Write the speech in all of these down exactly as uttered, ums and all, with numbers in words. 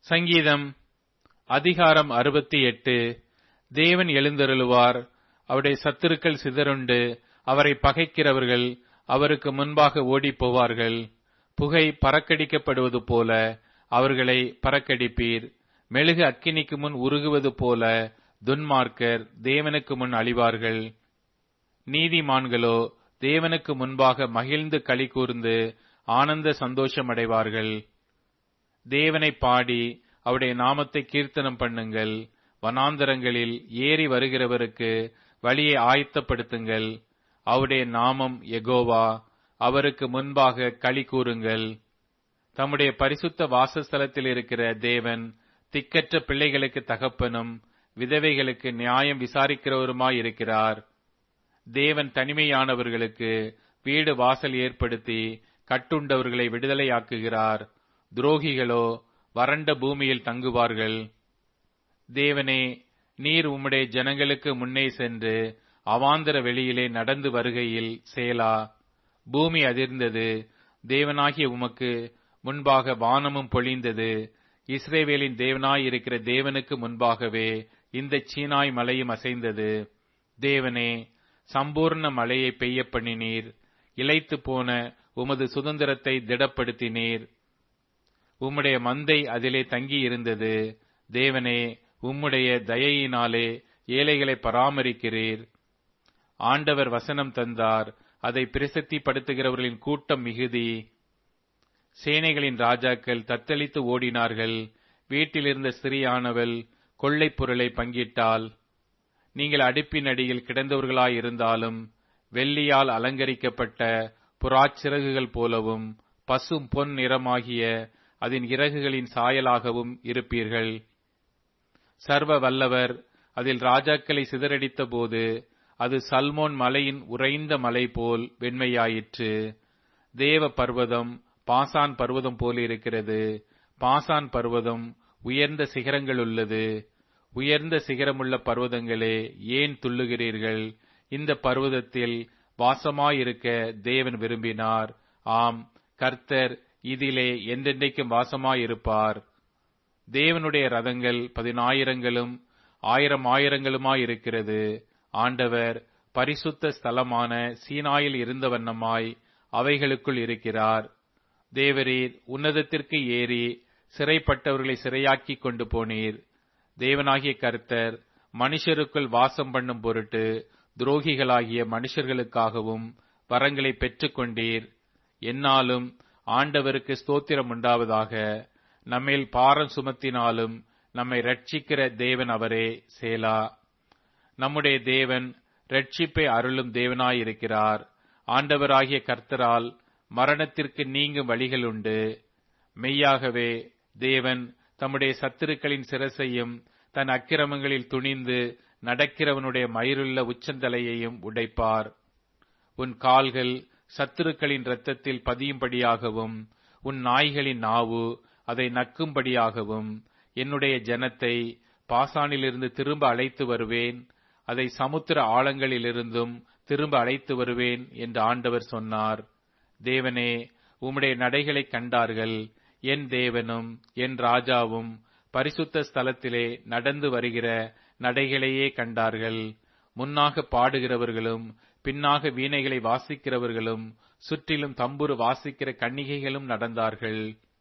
சங்கீதம் அதிகாரம் அறுபத்தி எட்டு. தேவன் எழுந்தருளுவார், அவருடைய சத்துருக்கள் சிதறுண்டு, அவரை பகைக்கிறவர்கள் அவருக்கு முன்பாக ஓடிப் போவார்கள். புகை பறக்கடிக்கப்படுவது போல அவர்களை பறக்கடிப்பீர். மெழுகு அக்கினிக்கு முன் உருகுவது போல துன்மார்க்கர் தேவனுக்கு முன் அழிவார்கள். நீதிமான்களோ தேவனுக்கு முன்பாக மகிழ்ந்து களி கூர்ந்து ஆனந்த சந்தோஷமடைவார்கள். தேவனை பாடி அவருடைய நாமத்தை கீர்த்தனம் பண்ணுங்கள். வனாந்தரங்களில் ஏறி வருகிறவருக்கு வழியை ஆயத்தப்படுத்துங்கள். அவருடைய நாமம் யெகோவா, அவருக்கு முன்பாக களி கூறுங்கள். தம்முடைய பரிசுத்த வாசஸ்தலத்தில் இருக்கிற தேவன் திக்கற்ற பிள்ளைகளுக்கு தகப்பனும் விதவைகளுக்கு நியாயம் விசாரிக்கிறவருமாயிருக்கிறார். தேவன் தனிமையானவர்களுக்கு வீடு வாசல் ஏற்படுத்தி கட்டுண்டவர்களை விடுதலையாக்குகிறார். துரோகிகளோ வறண்ட பூமியில் தங்குவார்கள். தேவனே, நீர் உம்முடைய ஜனங்களுக்கு முன்னே சென்று அவாந்தர வெளியிலே நடந்து வருகையில் சேலா. பூமி அதிர்ந்தது, தேவனாகிய உமக்கு முன்பாக வானமும் பொழிந்தது. இஸ்ரவேலின் தேவனாயிருக்கிற தேவனுக்கு முன்பாகவே இந்த சீனாய் மலையும் அசைந்தது. தேவனே, சம்பூர்ண மழையை பெய்ய பண்ணினீர். இளைத்து போன உமது சுதந்திரத்தை திடப்படுத்தினீர். உம்முடைய மந்தை அதிலே தங்கியிருந்தது. தேவனே, உம்முடைய தயையினாலே ஏழைகளை பராமரிக்கிறீர். ஆண்டவர் வசனம் தந்தார், அதை பிரசித்திப்படுத்துகிறவர்களின் கூட்டம் மிகுதி. சேனைகளின் ராஜாக்கள் தத்தளித்து ஓடினார்கள். வீட்டிலிருந்த ஸ்திரீயானவள் கொள்ளைப் பொருளை பங்கிட்டாள். நீங்கள் அடுப்பின் அடியில் கிடந்தவர்களாயிருந்தாலும் வெள்ளியால் அலங்கரிக்கப்பட்ட புறாச்சிறகுகள் போலவும் பசும் பொன் நிறமாகிய அதன் இறகுகளின் சாயலாகவும் இருப்பீர்கள். சர்வ வல்லவர் அதில் ராஜாக்களை சிதறடித்த போது அது சல்மோன் மலையின் உறைந்த மலை போல் வெண்மையாயிற்று. தேவ பர்வதம் பாசான் பர்வதம் போல் இருக்கிறது. பாசான் பர்வதம் உயர்ந்த சிகரங்கள் உள்ளது. உயர்ந்த சிகரமுள்ள பர்வதங்களே, ஏன் துள்ளுகிறீர்கள்? இந்த பர்வதத்தில் வாசமாயிருக்க தேவன் விரும்பினார். ஆம், கர்த்தர் இதிலே என்றென்றைக்கும் வாசமாயிருப்பார். தேவனுடைய ரதங்கள் பதினாயிரங்களும் ஆயிரம் ஆயிரங்களுமாயிருக்கிறது. ஆண்டவர் பரிசுத்த ஸ்தலமான சீனாயில் இருந்த வண்ணமாய் அவைகளுக்குள் இருக்கிறார். தேவரீர் உன்னதத்திற்கு ஏறி சிறைப்பட்டவர்களை சிறையாக்கி கொண்டு போனீர். தேவனாகிய கர்த்தர் மனுஷருக்குள் வாசம் பண்ணும் பொருட்டு துரோகிகளாகிய மனுஷர்களுக்காகவும் வரங்களை பெற்றுக் கொண்டீர். என்னாலும் ஆண்டவருக்கு ஸ்தோத்திரம் உண்டாவதாக. நம்மேல் பாரம் சுமத்தினாலும் நம்மை ரட்சிக்கிற தேவன் அவரே. சேலா. நம்முடைய தேவன் ரட்சிப்பை அருளும் தேவனாயிருக்கிறார். ஆண்டவராகிய கர்த்தரால் மரணத்திற்கு நீங்கும் வழிகள் உண்டு. மெய்யாகவே தேவன் தம்முடைய சத்துருக்களின் சிரசையும் தன் அக்கிரமங்களில் துணிந்து நடக்கிறவனுடைய மயிருள்ள உச்சந்தலையையும் உடைப்பார். உன் கால்கள் சத்துருக்களின் இரத்தத்தில் பதியும்படியாகவும் உன் நாய்களின் நாவு அதை நக்கும்படியாகவும் என்னுடைய ஜனத்தை பாசானிலிருந்து திரும்ப அழைத்து வருவேன். அதை சமுத்திர ஆழங்களிலிருந்தும் திரும்ப அழைத்து வருவேன் என்று ஆண்டவர் சொன்னார். தேவனே, உம்முடைய நடைகளை கண்டார்கள். என் தேவனும் என் ராஜாவும் பரிசுத்த ஸ்தலத்திலே நடந்து வருகிற நடைகளையே கண்டார்கள். முன்னாக பாடுகிறவர்களும் பின்னாக வீணைகளை வாசிக்கிறவர்களும் சுற்றிலும் தம்புரு வாசிக்கிற கன்னிகைகளும் நடந்தார்கள்.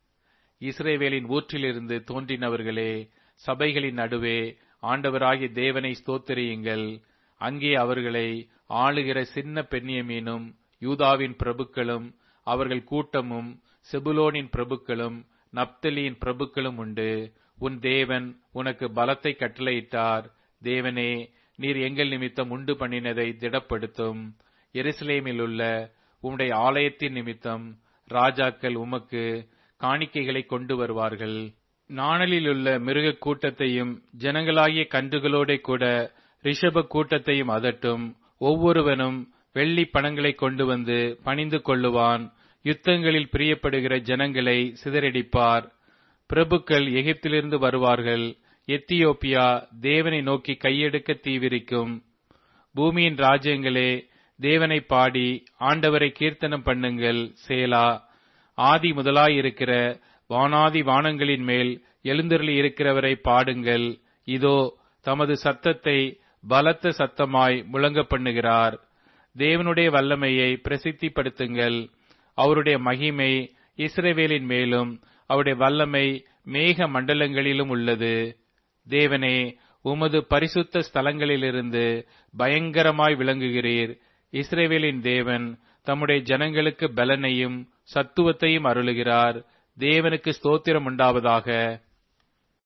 இஸ்ரவேலின் ஊற்றிலிருந்து தோன்றினவர்களே, சபைகளின் நடுவே ஆண்டவராகிய தேவனை ஸ்தோத்திரியுங்கள். அங்கே அவர்களை ஆளுகிற சின்ன பென்யமீனும் யூதாவின் பிரபுக்களும் அவர்கள் கூட்டமும் செபுலோனின் பிரபுக்களும் நப்தலியின் பிரபுக்களும் உண்டு. உன் தேவன் உனக்கு பலத்தை கட்டளையிட்டார். தேவனே, நீர் எங்கள் நிமித்தம் உண்டு பண்ணினதை திடப்படுத்தும். எருசலேமில் உள்ள உம்முடைய ஆலயத்தின் நிமித்தம் ராஜாக்கள் உமக்கு காணிக்கைகளை கொண்டு வருவார்கள். நாணலில் உள்ள மிருக கூட்டத்தையும் ஜனங்களாகிய கன்றுகளோட கூட ரிஷப கூட்டத்தையும் அதட்டும். ஒவ்வொருவனும் வெள்ளி பணங்களை கொண்டு வந்து பணிந்து கொள்ளுவான். யுத்தங்களில் பிரியப்படுகிற ஜனங்களை சிதறடிப்பார். பிரபுக்கள் எகிப்திலிருந்து வருவார்கள். எத்தியோப்பியா தேவனை நோக்கி கையெடுக்க தீவிரிக்கும். பூமியின் ராஜ்யங்களே, தேவனை பாடி ஆண்டவரை கீர்த்தனம் பண்ணுங்கள். சேலா. ஆதி முதலாயிருக்கிற வானாதி வானங்களின் மேல் எழுந்தருளி இருக்கிறவரை பாடுங்கள். இதோ தமது சத்தத்தை பலத்த சத்தமாய் முழங்க பண்ணுகிறார். தேவனுடைய வல்லமையை பிரசித்திப்படுத்துங்கள். அவருடைய மகிமை இஸ்ரவேலின் மேலும் அவருடைய வல்லமை மேக மண்டலங்களிலும் உள்ளது. தேவனே, உமது பரிசுத்த ஸ்தலங்களிலிருந்து பயங்கரமாய் விளங்குகிறீர். இஸ்ரவேலின் தேவன் தம்முடைய ஜனங்களுக்கு பலனையும் சத்துவத்தையும் அருளுகிறார். தேவனுக்கு ஸ்தோத்திரம் உண்டாவதாக.